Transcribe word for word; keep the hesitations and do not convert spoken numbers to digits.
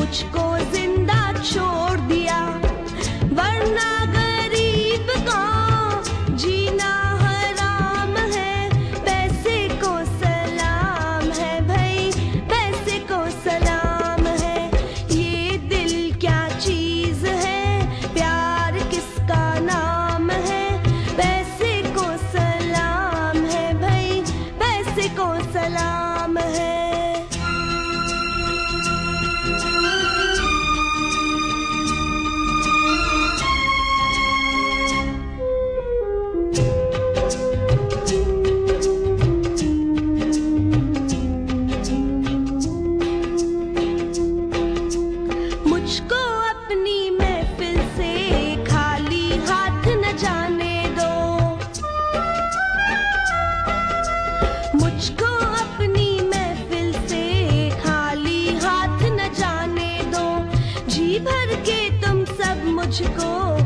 मुझको जिंदा छोड़ दिया, वरना गरीब का जीना हराम है। पैसे को सलाम है भाई, पैसे को सलाम है। ये दिल क्या चीज है, प्यार किसका नाम है। पैसे को सलाम है भाई, पैसे को सलाम है। मुझको अपनी महफिल से खाली हाथ न जाने दो, मुझको अपनी महफिल से खाली हाथ न जाने दो। जी भर के तुम सब मुझको